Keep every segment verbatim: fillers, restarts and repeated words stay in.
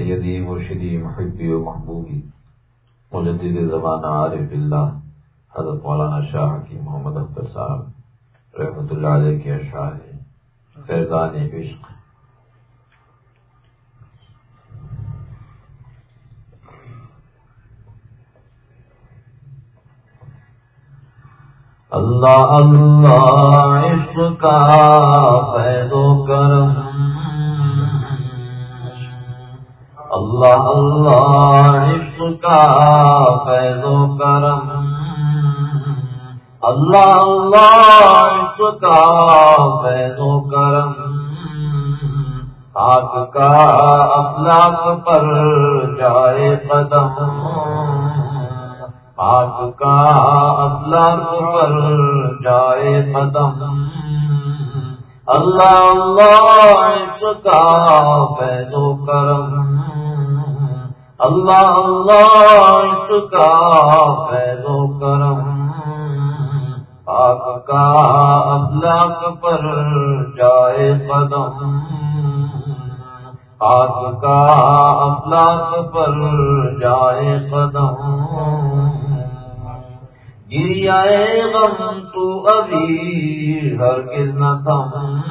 سیدی مرشدی محبی و محبوبی مجدد زمانہ عارف اللہ حضرت مولانا شاہ حکیم محمد اختر صاحب رحمۃ اللہ علیہ کے اشعار ہیں فیضان عشق۔ اللہ اللہ عشق کا فیض و کرم، اللہ اللہ عشق کا فیض و کرم، اللہ اللہ عشق کا فیض و کرم، آگ کا افلاک پر جائے قدم، آگ کا افلاک پر جائے قدم، اللہ اللہ عشق کا فیض و کرم، اللہ اللہ عشق کا فیض و کرم، آگ کا افلاک پر جائے قدم، آگ کا افلاک پر جائے قدم، گریائے غم تو ابھی ہرگز نہ تھم،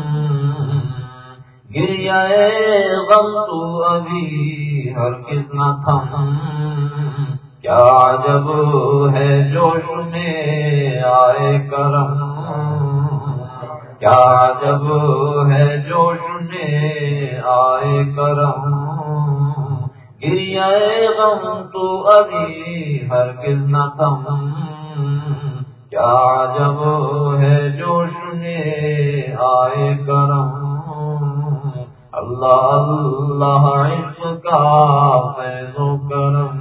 گریائے غم تو ابھی ہرگز نہ تھم، کیا عجب ہے جوش میں آئے کرم، کیا عجب ہے جوش میں آئے کرم، گریائے غم تو ابھی ہرگز نہ تھم، کیا عجب ہے جوش میں آئے کرم، اللہ اللہ عشق کا فیض و کرم،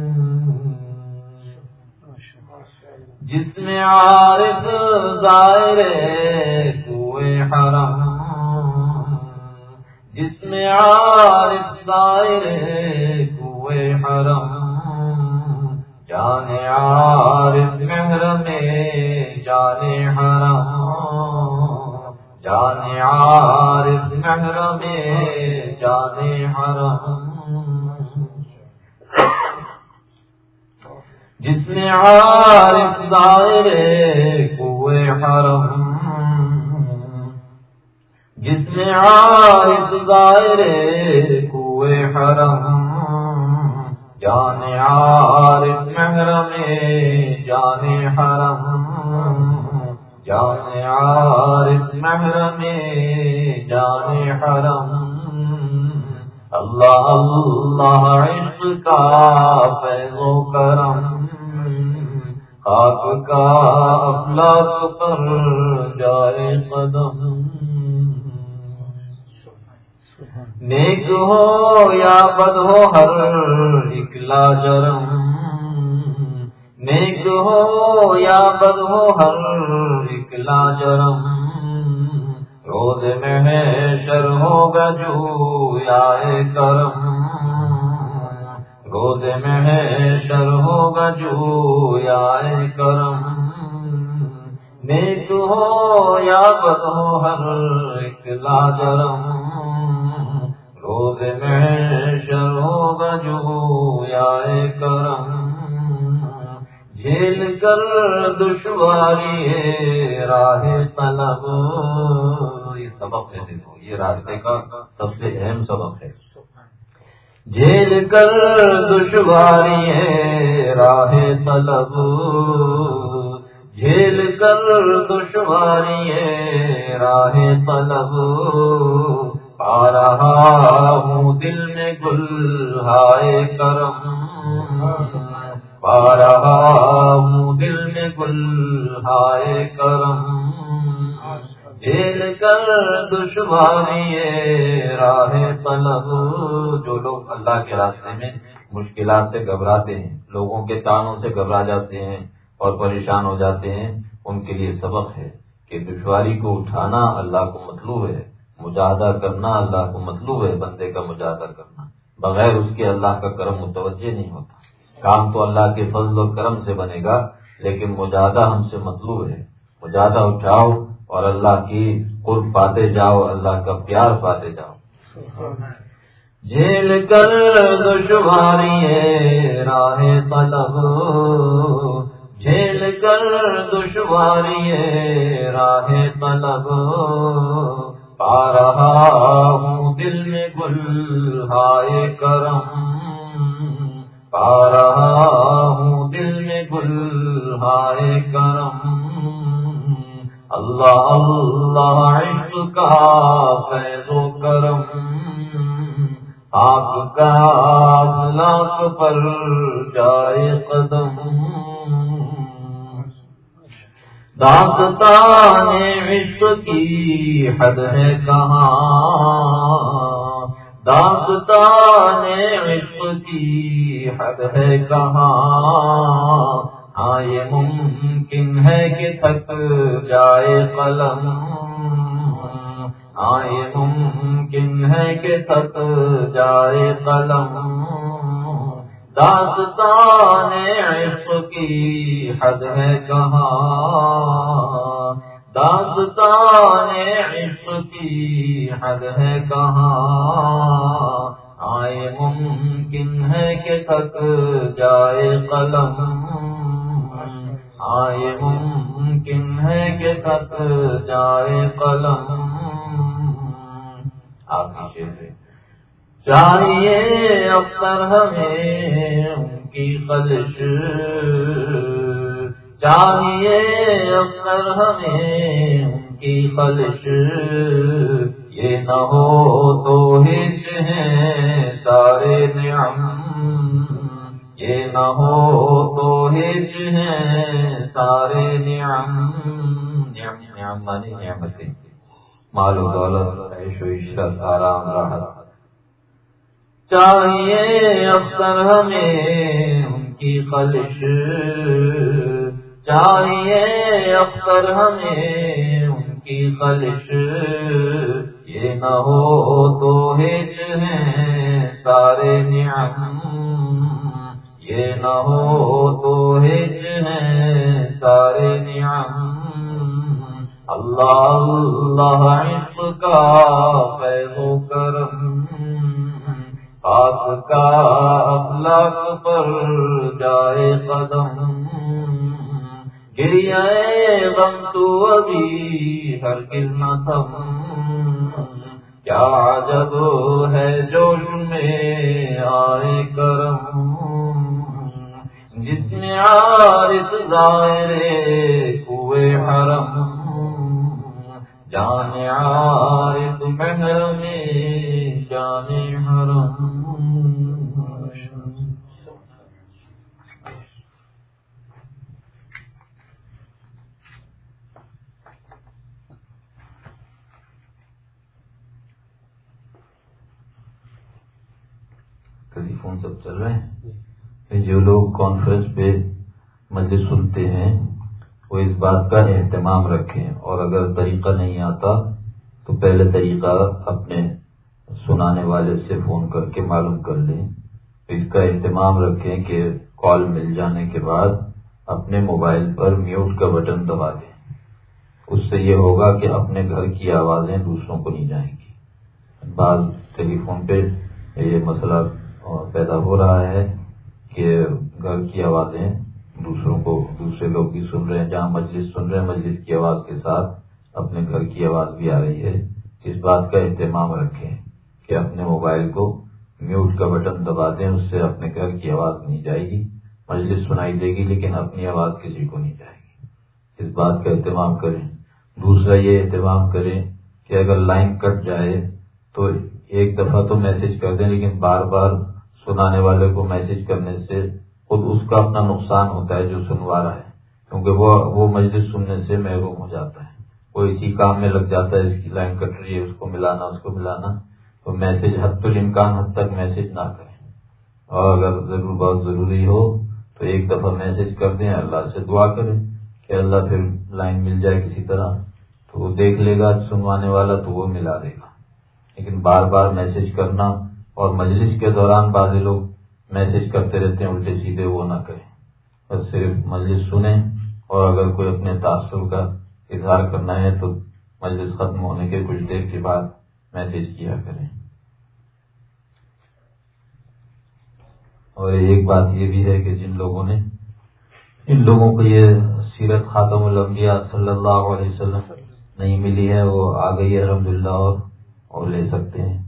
جس میں عارف ظاہرے کوئے حرم، جس میں عارف ظاہرے کوئے حرم، جانے عارف محرم جانے حرم، جانے عارف محرم جانے حرم، جس میں عارف ظاہرے کوئے حرم، جس میں عارف ظاہرے کوئے حرم، جانے عارف محرم جانے حرم، جانے عارف محرم جانے حرم، اللہ اللہ عشق کا فیض و کرم، خاک کا افلاک پر جائے قدم، نیک ہو یا بد ہو ہر ایک لاجرم، نیک ہو یا بد ہو ہر ایک لاجرم، روز محشر ہوگا جویائے کرم، روز محشر ہوگا جویائے کرم، نیک ہو یا بد ہو ہر ایک لاجرم، روز محشر ہوگا جویائے کرم، جھیل کر دشواری ہے راہ طلب، یہ سبق ہے، دیکھو یہ راستے کا سب سے اہم سبق ہے، جھیل کر دشواری ہے راہ طلب، جھیل کر دشواری ہے راہ طلب، پا رہا ہوں دل میں گل ہائے کرم، پا رہا ہوں دل میں گل ہائے کرم، جھیل کر دشواری راہ طلب، جو لوگ اللہ کے راستے میں مشکلات سے گھبراتے ہیں، لوگوں کے تانوں سے گھبرا جاتے ہیں اور پریشان ہو جاتے ہیں، ان کے لیے سبق ہے کہ دشواری کو اٹھانا اللہ کو مطلوب ہے، مجاہدہ کرنا اللہ کو مطلوب ہے، بندے کا مجاہدہ کرنا، بغیر اس کے اللہ کا کرم متوجہ نہیں ہوتا، کام تو اللہ کے فضل و کرم سے بنے گا، لیکن مجاہدہ ہم سے مطلوب ہے، مجاہدہ اٹھاؤ اور اللہ کی قرب پاتے جاؤ، اللہ کا پیار پاتے جاؤ۔ جھیل کر دشواریے راہ طلب، جھیل کر دشواریے راہ طلب، پا رہا ہوں دل میں گل ہائے کرم، پا رہا ہوں دل میں گل ہائے کرم، اللہ اللہ عشق کا فیض و کرم، آپ کا لاکھ پر جائے قدم، داستان عشق کی حد ہے کہاں، داستان عشق کی حد ہے کہاں، ہاں یہ ممکن ہے کہ تھک جائے قلم، ہاں یہ ممکن ہے کہ تھک جائے قلم، داستان عشق کی حد ہے کہاں، داستان عشق کی حد ہے کہاں، ہاں یہ ممکن ہے کہ تھک جائے قلم، ہاں یہ ممکن ہے کہ تھک جائے قلم۔ آپ کی شعر چاہیے اکثر ہمیں ان کی خلش، چاہیے اکثر ہمیں ان کی خلش، یہ نہ ہو تو ہچ ہیں سارے نعم، یہ نہ ہو تو ہچ ہیں سارے نعم، نعم نعم مانی نعمتیں، مال و دولت، عیش و عشرت، آرام راحت، چاہیے اکثر ہمیں ان کی خلش، چاہیے اکثر ہمیں ان کی خلش، یہ نہ ہو تو ہچ ہیں سارے نعم، یہ نہ ہو تو ہچ ہیں سارے نعم، اللہ اللہ عشق کا فیض و کرم، آپ کا اخلاق پر جائے قدم، گریہ غم تو ابھی ہرگز نہ تھم، کیا عجب ہے جوش میں آئے کرم، جس میں عارض ظاہرے کوئے حرم، جان عارض محرم جان حرم۔ ٹیلی فون سب چل رہے ہیں، جو لوگ کانفرنس پہ مجلس سنتے ہیں وہ اس بات کا اہتمام رکھیں، اور اگر طریقہ نہیں آتا تو پہلے طریقہ اپنے سنانے والے سے فون کر کے معلوم کر لیں، اس کا اہتمام رکھیں کہ کال مل جانے کے بعد اپنے موبائل پر میوٹ کا بٹن دبا دیں، اس سے یہ ہوگا کہ اپنے گھر کی آوازیں دوسروں کو نہیں جائیں گی۔ بعض ٹیلی فون پہ یہ مسئلہ پیدا ہو رہا ہے کہ گھر کی آوازیں دوسروں کو، دوسرے لوگ بھی سن رہے ہیں، جہاں مجلس سن رہے ہیں مجلس کی آواز کے ساتھ اپنے گھر کی آواز بھی آ رہی ہے۔ اس بات کا اہتمام رکھیں کہ اپنے موبائل کو میوٹ کا بٹن دبا دیں، اس سے اپنے گھر کی آواز نہیں جائے گی، مجلس سنائی دے گی لیکن اپنی آواز کسی کو نہیں جائے گی، اس بات کا اہتمام کریں۔ دوسرا یہ اہتمام کریں کہ اگر لائن کٹ جائے تو ایک دفعہ تو میسج کر دیں، لیکن بار بار سنانے والے کو میسج کرنے سے خود اس کا اپنا نقصان ہوتا ہے جو سنوا رہا ہے، کیونکہ وہ وہ مجلس سننے سے محروم ہو جاتا ہے، وہ اسی کام میں لگ جاتا ہے، اس کی لائن کٹ رہی ہے، اس کو ملانا اس کو ملانا، تو میسج حد الامکان حد تک میسج نہ کریں، اور اگر ضرور بہت ضروری ہو تو ایک دفعہ میسج کر دیں، اللہ سے دعا کریں کہ اللہ پھر لائن مل جائے کسی طرح، تو وہ دیکھ لے گا سنوانے والا تو وہ ملا دے گا، لیکن بار بار میسج کرنا، اور مجلس کے دوران بعض لوگ میسج کرتے رہتے ہیں الٹے سیدھے، وہ نہ کریں، بس صرف مجلس سنیں، اور اگر کوئی اپنے تاثر کا اظہار کرنا ہے تو مجلس ختم ہونے کے کچھ دیر کے بعد میسج کیا کریں۔ اور ایک بات یہ بھی ہے کہ جن لوگوں نے ان لوگوں کو یہ سیرت خاتم الانبیاء صلی اللہ علیہ وسلم نہیں ملی ہے وہ آ گئی ہے الحمدللہ اور اور لے سکتے ہیں.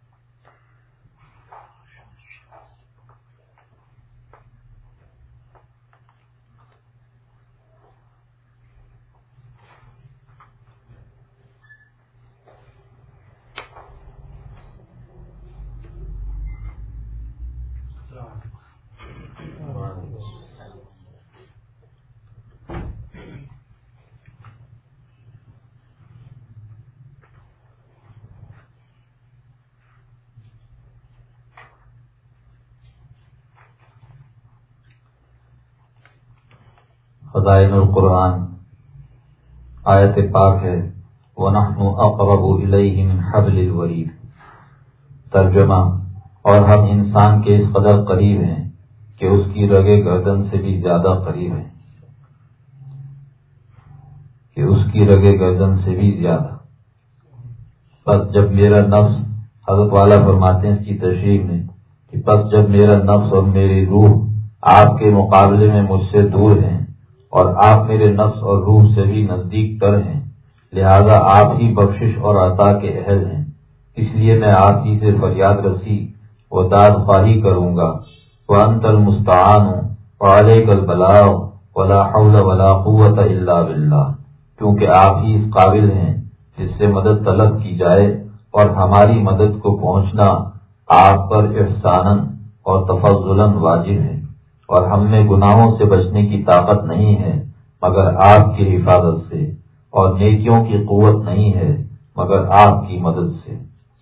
خزائن القرآن آیت پاک ہے وَنَحْنُ أَقْرَبُ إِلَيْهِ مِنْ حَبْلِ الْوَرِيدِ. ترجمہ اور ہم انسان کے اس قدر قریب ہیں کہ اس کی رگے گردن سے بھی زیادہ قریب ہیں کہ اس کی رگے گردن سے بھی زیادہ. بس جب میرا نفس حضرت والا فرماتے ہیں اس کی تشریح میں کہ بس جب میرا نفس اور میری روح آپ کے مقابلے میں مجھ سے دور ہیں اور آپ میرے نفس اور روح سے بھی نزدیک تر ہیں لہذا آپ ہی بخشش اور عطا کے اہل ہیں. اس لیے میں آپ ہی سے فریاد رسی و داد خواہی کروں گا. وانت المستعان وعلیک البلاغ ولا حول ولا قوت الا باللہ. کیونکہ آپ ہی اس قابل ہیں جس سے مدد طلب کی جائے اور ہماری مدد کو پہنچنا آپ پر احساناً اور تفضلاً واجب ہے اور ہم میں گناہوں سے بچنے کی طاقت نہیں ہے مگر آپ کی حفاظت سے اور نیکیوں کی قوت نہیں ہے مگر آپ کی مدد سے.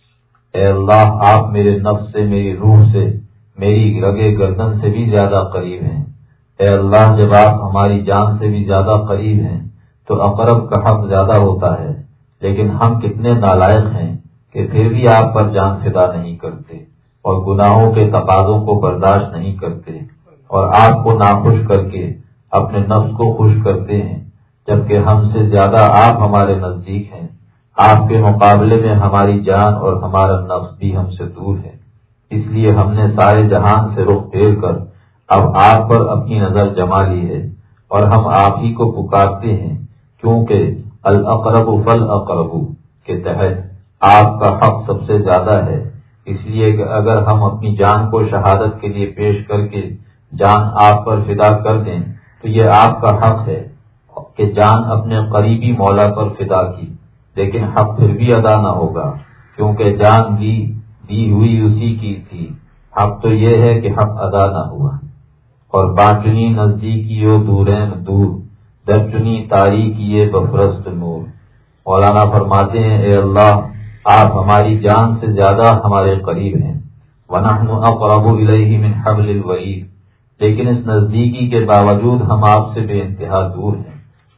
اے اللہ آپ میرے نفس سے میری روح سے میری رگے گردن سے بھی زیادہ قریب ہیں. اے اللہ جب آپ ہماری جان سے بھی زیادہ قریب ہیں تو اقرب کا حق زیادہ ہوتا ہے لیکن ہم کتنے نالائق ہیں کہ پھر بھی آپ پر جان فدا نہیں کرتے اور گناہوں کے تقاضوں کو برداشت نہیں کرتے اور آپ کو ناخوش کر کے اپنے نفس کو خوش کرتے ہیں جبکہ ہم سے زیادہ آپ ہمارے نزدیک ہیں. آپ کے مقابلے میں ہماری جان اور ہمارا نفس بھی ہم سے دور ہے. اس لیے ہم نے سارے جہان سے رخ پھیر کر اب آپ پر اپنی نظر جما لی ہے اور ہم آپ ہی کو پکارتے ہیں کیونکہ الاقرب فالاقرب کے تحت آپ کا حق سب سے زیادہ ہے. اس لیے کہ اگر ہم اپنی جان کو شہادت کے لیے پیش کر کے جان آپ پر فدا کر دیں تو یہ آپ کا حق ہے کہ جان اپنے قریبی مولا پر فدا کی لیکن حق پھر بھی ادا نہ ہوگا کیونکہ جان دی دی ہوئی اسی کی تھی. حق تو یہ ہے کہ حق ادا نہ ہوا. اور باطنی نزدیکیو دورین دور درچنی تاریکیے بفرست نور. مولانا فرماتے ہیں اے اللہ آپ ہماری جان سے زیادہ ہمارے قریب ہیں. وَنَحْنُ أَقْرَبُ إِلَيْهِ مِنْ حَبْلِ الْوَرِيدِ. لیکن اس نزدیکی کے باوجود ہم آپ سے بے انتہا دور ہیں.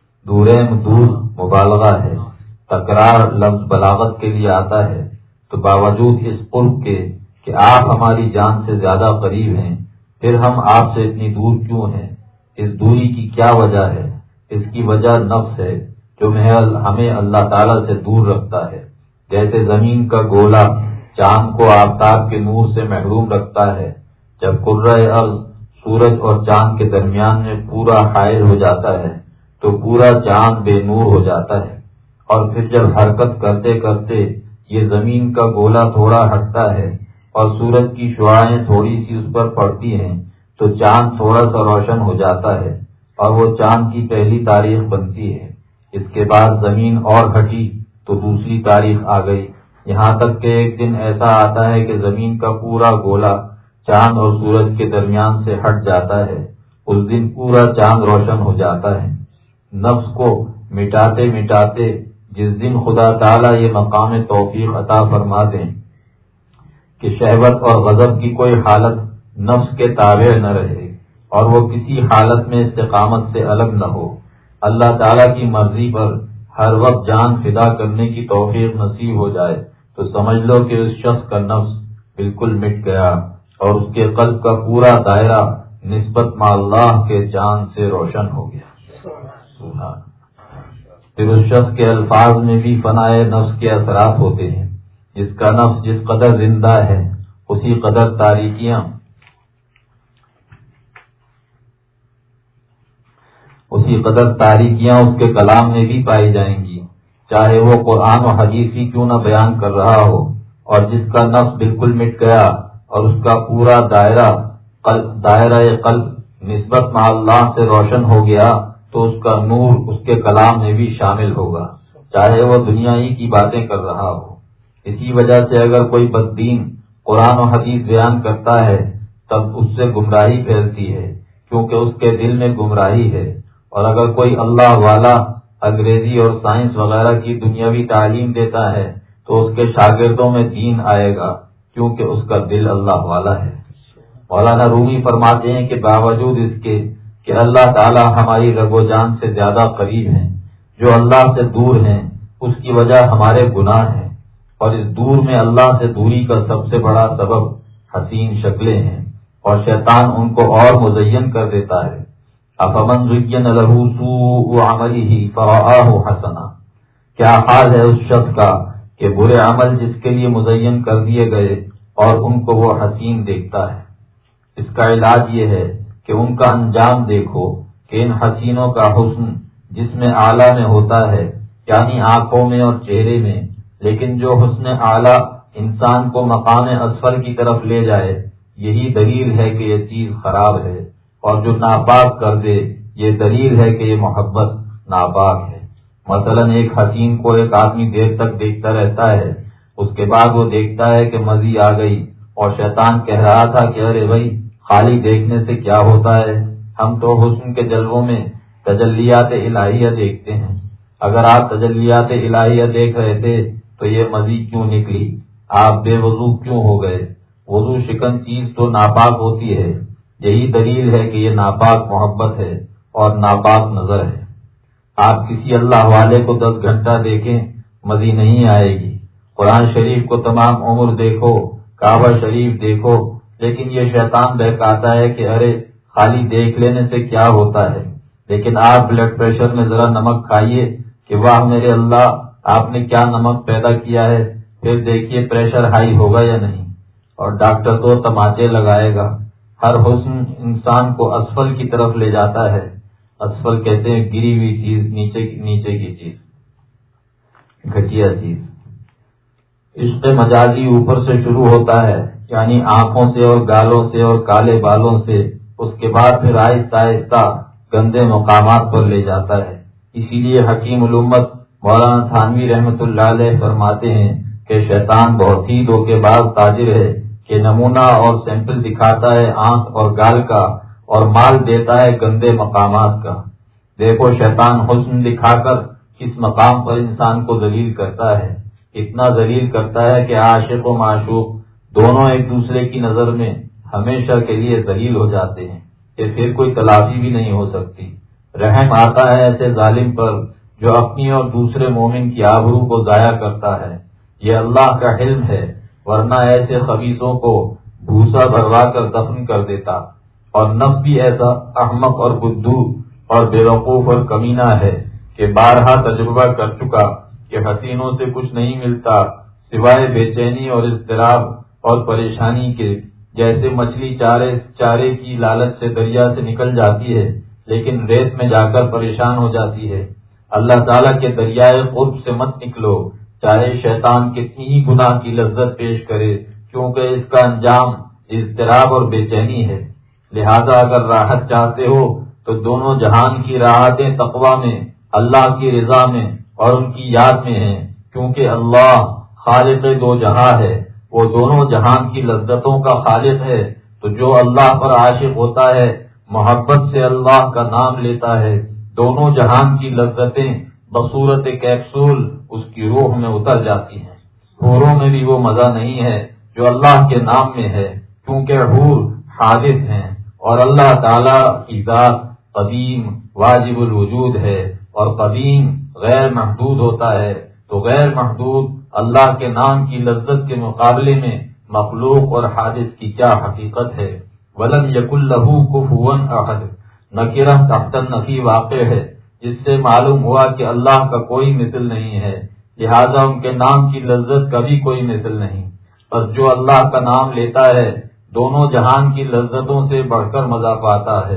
دورین دور مبالغہ ہے. تکرار لفظ بلاغت کے لیے آتا ہے تو باوجود اس قرب کے کہ آپ ہماری جان سے زیادہ قریب ہیں پھر ہم آپ سے اتنی دور کیوں ہیں؟ اس دوری کی کیا وجہ ہے؟ اس کی وجہ نفس ہے جو محض ہمیں اللہ تعالیٰ سے دور رکھتا ہے. جیسے زمین کا گولا چاند کو آفتاب کے نور سے محروم رکھتا ہے. جب کرۂ ارض سورج اور چاند کے درمیان میں پورا حائل ہو جاتا ہے تو پورا چاند بے نور ہو جاتا ہے اور پھر جب حرکت کرتے کرتے یہ زمین کا گولا تھوڑا ہٹتا ہے اور سورج کی شعاعیں تھوڑی سی اس پر پڑتی ہیں تو چاند تھوڑا سا روشن ہو جاتا ہے اور وہ چاند کی پہلی تاریخ بنتی ہے. اس کے بعد زمین اور ہٹی تو دوسری تاریخ آ گئی یہاں تک کہ ایک دن ایسا آتا ہے کہ زمین کا پورا گولا چاند اور سورج کے درمیان سے ہٹ جاتا ہے. اس دن پورا چاند روشن ہو جاتا ہے. نفس کو مٹاتے مٹاتے جس دن خدا تعالیٰ یہ مقام توفیق عطا فرما دیں کہ شہوت اور غضب کی کوئی حالت نفس کے تابع نہ رہے اور وہ کسی حالت میں استقامت سے الگ نہ ہو. اللہ تعالیٰ کی مرضی پر ہر وقت جان فدا کرنے کی توفیق نصیب ہو جائے تو سمجھ لو کہ اس شخص کا نفس بالکل مٹ گیا اور اس کے قلب کا پورا دائرہ نسبت مع اللہ کے چاند سے روشن ہو گیا. پھر اس شخص کے الفاظ میں بھی فنائے نفس کے اثرات ہوتے ہیں. جس کا نفس جس قدر زندہ ہے اسی قدر تاریکیاں اسی قدر تاریکیاں اس کے کلام میں بھی پائی جائیں گی، چاہے وہ قرآن و حدیث ہی کیوں نہ بیان کر رہا ہو، اور جس کا نفس بالکل مٹ گیا اور اس کا پورا دائرہ قلب دائرہ قلب نسبت مع اللہ سے روشن ہو گیا تو اس کا نور اس کے کلام میں بھی شامل ہوگا، چاہے وہ دنیا ہی کی باتیں کر رہا ہو۔ اسی وجہ سے اگر کوئی بددین قرآن و حدیث بیان کرتا ہے تب اس سے گمراہی پھیلتی ہے، کیونکہ اس کے دل میں گمراہی ہے، اور اگر کوئی اللہ والا انگریزی اور سائنس وغیرہ کی دنیاوی تعلیم دیتا ہے تو اس کے شاگردوں میں دین آئے گا، کیونکہ اس کا دل اللہ والا ہے۔ مولانا رومی فرماتے ہیں کہ باوجود اس کے کہ اللہ تعالی ہماری رگ و جان سے زیادہ قریب ہیں، جو اللہ سے دور ہیں اس کی وجہ ہمارے گناہ ہیں، اور اس دور میں اللہ سے دوری کا سب سے بڑا سبب حسین شکلیں ہیں، اور شیطان ان کو اور مزین کر دیتا ہے۔ افمن زین لہ سوء عملہ فرآہ حسنا، کیا حال ہے اس شخص کا کہ برے عمل جس کے لیے مزین کر دیے گئے اور ان کو وہ حسین دیکھتا ہے۔ اس کا علاج یہ ہے کہ ان کا انجام دیکھو کہ ان حسینوں کا حسن جس میں اعلیٰ میں ہوتا ہے، یعنی آنکھوں میں اور چہرے میں، لیکن جو حسن اعلیٰ انسان کو مقام اسفل کی طرف لے جائے، یہی دلیل ہے کہ یہ چیز خراب ہے، اور جو ناپاک کر دے یہ دلیل ہے کہ یہ محبت ناپاک ہے۔ مثلا ایک حسین کو ایک آدمی دیر تک دیکھتا رہتا ہے، اس کے بعد وہ دیکھتا ہے کہ مزی آ گئی، اور شیطان کہہ رہا تھا کہ ارے بھائی خالی دیکھنے سے کیا ہوتا ہے، ہم تو حسن کے جلووں میں تجلیات الہیہ دیکھتے ہیں، اگر آپ تجلیات الہیہ دیکھ رہے تھے تو یہ مزی کیوں نکلی، آپ بے وضو کیوں ہو گئے؟ وضو شکن چیز تو ناپاک ہوتی ہے، یہی دلیل ہے کہ یہ ناپاک محبت ہے اور ناپاک نظر ہے۔ آپ کسی اللہ والے کو دس گھنٹہ دیکھیں مزی نہیں آئے گی، قرآن شریف کو تمام عمر دیکھو، کعبہ شریف دیکھو، لیکن یہ شیطان بہکاتا ہے کہ ارے خالی دیکھ لینے سے کیا ہوتا ہے، لیکن آپ بلڈ پریشر میں ذرا نمک کھائیے کہ واہ میرے اللہ آپ نے کیا نمک پیدا کیا ہے، پھر دیکھیے پریشر ہائی ہوگا یا نہیں، اور ڈاکٹر تو تماچے لگائے گا۔ ہر حسن انسان کو اسفل کی طرف لے جاتا ہے، اسفل کہتے ہیں گری ہوئی چیز، نیچے نیچے کی چیز، گھٹیا چیز۔ عشق مجازی اوپر سے شروع ہوتا ہے، یعنی آنکھوں سے اور گالوں سے اور کالے بالوں سے، اس کے بعد پھر آہستہ آہستہ گندے مقامات پر لے جاتا ہے۔ اسی لیے حکیم الامت مولانا تھانوی رحمۃ اللہ علیہ فرماتے ہیں کہ شیطان بہت ہی دھوکے باز تاجر ہے کہ نمونہ اور سیمپل دکھاتا ہے آنکھ اور گال کا اور مال دیتا ہے گندے مقامات کا۔ دیکھو شیطان حسن دکھا کر کس مقام پر انسان کو ذلیل کرتا ہے، اتنا ذلیل کرتا ہے کہ عاشق و معشوق دونوں ایک دوسرے کی نظر میں ہمیشہ کے لیے ذلیل ہو جاتے ہیں کہ پھر کوئی تلافی بھی نہیں ہو سکتی۔ رحم آتا ہے ایسے ظالم پر جو اپنی اور دوسرے مومن کی آبرو کو ضائع کرتا ہے، یہ اللہ کا حلم ہے، ورنہ ایسے خبیثوں کو بھوسا بھروا کر دفن کر دیتا۔ اور نفس بھی ایسا احمق اور بدھو اور بیوقوف اور کمینہ ہے کہ بارہا تجربہ کر چکا کہ حسینوں سے کچھ نہیں ملتا سوائے بے چینی اور اضطراب اور پریشانی کے، جیسے مچھلی چارے چارے کی لالچ سے دریا سے نکل جاتی ہے لیکن ریت میں جا کر پریشان ہو جاتی ہے۔ اللہ تعالیٰ کے دریائے قرب سے مت نکلو، چاہے شیطان کتنی ہی گناہ کی لذت پیش کرے، کیونکہ اس کا انجام اضطراب اور بے چینی ہے۔ لہذا اگر راحت چاہتے ہو تو دونوں جہان کی راحتیں تقویٰ میں، اللہ کی رضا میں اور ان کی یاد میں ہیں، کیونکہ اللہ خالق دو جہاں ہے، وہ دونوں جہان کی لذتوں کا خالق ہے۔ تو جو اللہ پر عاشق ہوتا ہے، محبت سے اللہ کا نام لیتا ہے، دونوں جہان کی لذتیں بصورت کیپسول اس کی روح میں اتر جاتی ہیں۔ حوروں میں بھی وہ مزہ نہیں ہے جو اللہ کے نام میں ہے، کیونکہ حور حادث ہیں اور اللہ تعالی کی ذات قدیم واجب الوجود ہے، اور قدیم غیر محدود ہوتا ہے، تو غیر محدود اللہ کے نام کی لذت کے مقابلے میں مخلوق اور حادث کی کیا حقیقت ہے۔ وَلَمْ يَكُنْ لَهُ كُفُوًا أَحَدٌ، نکرہ تحت النفی واقع ہے، جس سے معلوم ہوا کہ اللہ کا کوئی مثل نہیں ہے، لہذا ان کے نام کی لذت کا بھی کوئی مثل نہیں۔ بس جو اللہ کا نام لیتا ہے دونوں جہان کی لذتوں سے بڑھ کر مزہ پاتا ہے،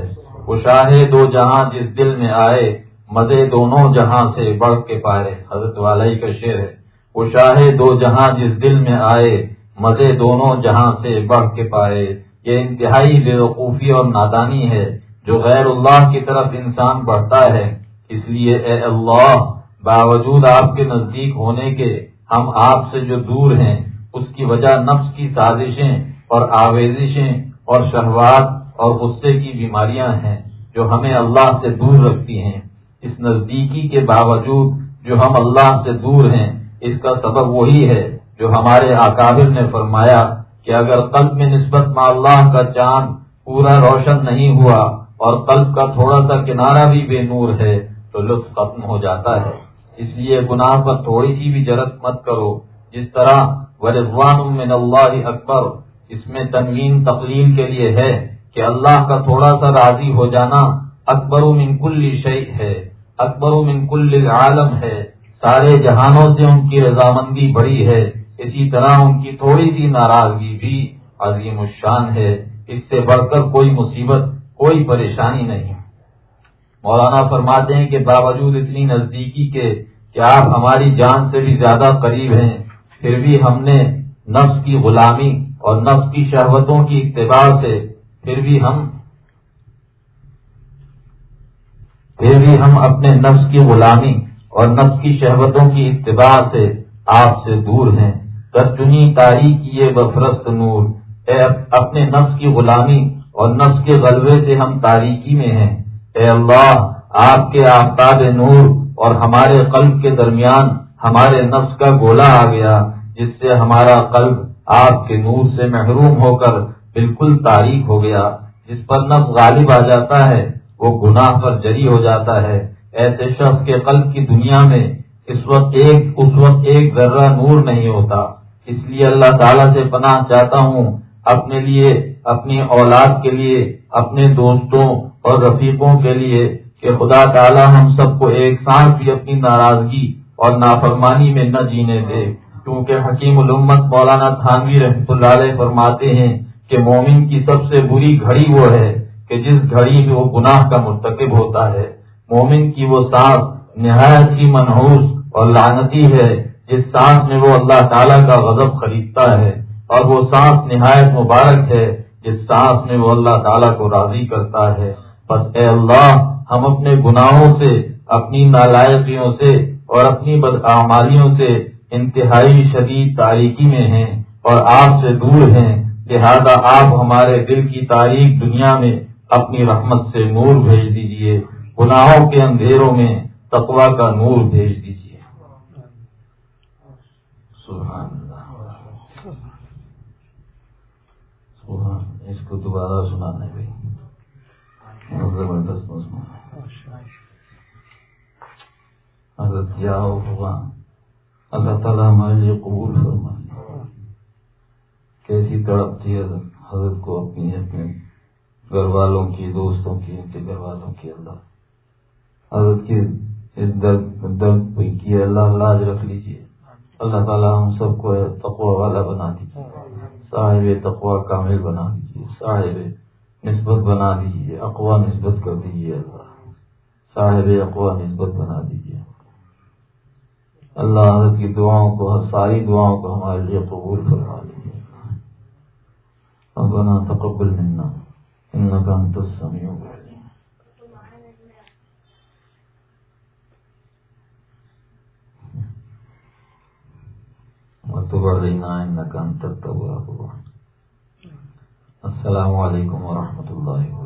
وہ شاہ دو جہاں جس دل میں آئے مزے دونوں جہاں سے بڑھ کے پائے. حضرت والی کا شعر ہے. وہ شاہ دو جہاں جس دل میں آئے مزے دونوں جہاں سے بڑھ کے پائے. یہ انتہائی بیوقوفی اور نادانی ہے جو غیر اللہ کی طرف انسان بڑھتا ہے. اس لیے اے اللہ، باوجود آپ کے نزدیک ہونے کے ہم آپ سے جو دور ہیں، اس کی وجہ نفس کی سازشیں اور آویزشیں اور شہوات اور غصے کی بیماریاں ہیں جو ہمیں اللہ سے دور رکھتی ہیں. اس نزدیکی کے باوجود جو ہم اللہ سے دور ہیں، اس کا سبب وہی ہے جو ہمارے اکابر نے فرمایا کہ اگر قلب میں نسبت مع اللہ کا چاند پورا روشن نہیں ہوا اور قلب کا تھوڑا سا کنارہ بھی بے نور ہے تو لطف ختم ہو جاتا ہے. اس لیے گناہ پر تھوڑی سی بھی جرت مت کرو. جس طرح ورضوان من اللہ اکبر، اس میں تنوین تقلیل کے لیے ہے کہ اللہ کا تھوڑا سا راضی ہو جانا اکبر من کل شیء ہے، اکبر من کل العالم ہے. سارے جہانوں سے ان کی رضامندی بڑی ہے. اسی طرح ان کی تھوڑی سی ناراضگی بھی عظیم الشان ہے. اس سے بڑھ کر کوئی مصیبت، کوئی پریشانی نہیں. مولانا فرماتے ہیں کہ باوجود اتنی نزدیکی کے کہ آپ ہماری جان سے بھی زیادہ قریب ہیں، پھر بھی ہم نے نفس کی غلامی اور نفس کی شہوتوں کی اتباع سے پھر بھی ہم پھر بھی ہم اپنے نفس کی غلامی اور نفس کی شہوتوں کی اتباع سے آپ سے دور ہیں. ترجنی تاریخ یہ بفرست نور، اے اپنے نفس کی غلامی اور نفس کے غلبے سے ہم تاریکی میں ہیں. اے اللہ، آپ کے آفتاب نور اور ہمارے قلب کے درمیان ہمارے نفس کا گولا آ گیا، جس سے ہمارا قلب آپ کے نور سے محروم ہو کر بالکل تاریک ہو گیا. جس پر نفس غالب آ جاتا ہے وہ گناہ پر جری ہو جاتا ہے. ایسے شخص کے قلب کی دنیا میں اس وقت ایک اس وقت ایک ذرہ نور نہیں ہوتا. اس لیے اللہ تعالیٰ سے پناہ چاہتا ہوں اپنے لیے، اپنی اولاد کے لیے، اپنے دوستوں اور رفیقوں کے لیے کہ خدا تعالیٰ ہم سب کو ایک سانس بھی اپنی ناراضگی اور نافرمانی میں نہ جینے دے. کیونکہ حکیم الامت مولانا تھانوی رحمۃ اللہ علیہ فرماتے ہیں کہ مومن کی سب سے بری گھڑی وہ ہے کہ جس گھڑی میں وہ گناہ کا مرتکب ہوتا ہے. مومن کی وہ سانس نہایت ہی منحوس اور لعنتی ہے جس سانس میں وہ اللہ تعالیٰ کا غضب خریدتا ہے، اور وہ سانس نہایت مبارک ہے جس سانس میں وہ اللہ تعالیٰ کو راضی کرتا ہے. بس اے اللہ، ہم اپنے گناہوں سے، اپنی نالائقیوں سے اور اپنی بداعمالیوں سے انتہائی شدید تاریکی میں ہیں اور آپ سے دور ہیں. لہذا آپ ہمارے دل کی تاریک دنیا میں اپنی رحمت سے نور بھیج دیجیے، گناہوں کے اندھیروں میں تقویٰ کا نور بھیج دیجیے. سبحان اللہ، سبحان. اس کو دوبارہ سنانے بھی زبردست مضمون اگر کیا ہوگا. اللہ تعالیٰ ہمارے لیے قبول فرمائے. کیسی تڑپتی ہے حضرت کو اپنی اپنے گھر والوں کی، دوستوں کی، ان کے گھر والوں کی. اللہ حضرت کی اس درد درد کی اللہ لاج رکھ لیجیے. اللہ تعالیٰ ہم سب کو تقوی والا بنا دیجیے، صاحب تقوی کامل بنا دیجیے، صاحب نسبت بنا دیجیے، اقوا نسبت کر دیجیے. اللہ صاحب اقوا نسبت بنا دیجیے. اللہ حضرت کی دعاؤں کو، ساری دعاؤں کو ہمارے لیے قبول فرما لیجیے. ربنا تقبل منا انك انت السميع العليم. وتب علينا انك انت التواب الرحيم. السلام علیکم ورحمۃ اللہ وبرکاتہ.